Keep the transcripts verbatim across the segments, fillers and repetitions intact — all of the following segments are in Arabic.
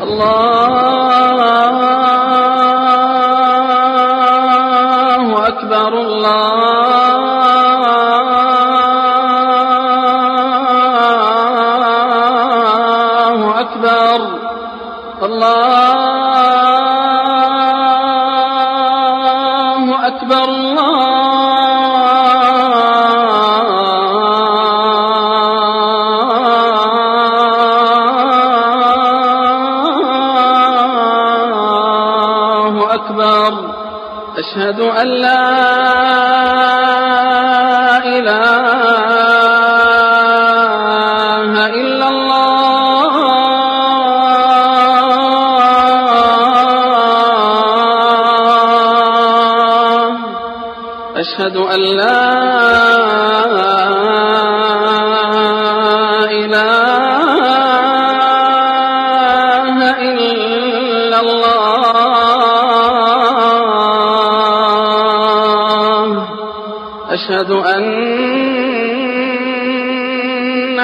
الله أكبر الله أكبر الله أكبر الله أكبر. أشهد أن لا إله إلا الله أشهد أن لا إله إلا الله أشهد أن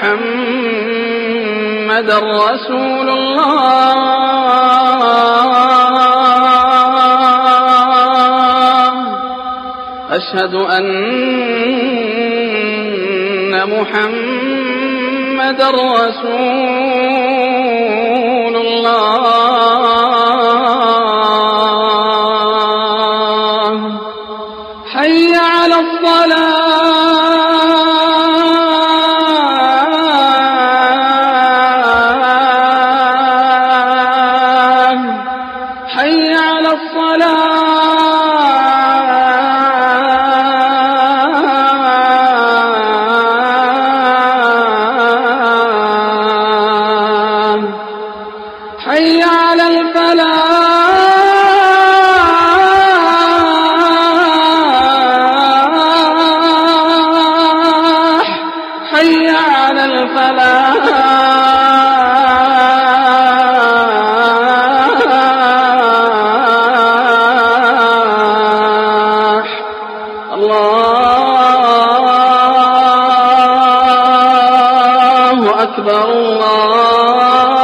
محمدا رسول الله أشهد أن محمدا رسول الله. حي على الصلاة حي على الصلاة حي على الفلاح حي على الفلاح. الله أكبر الله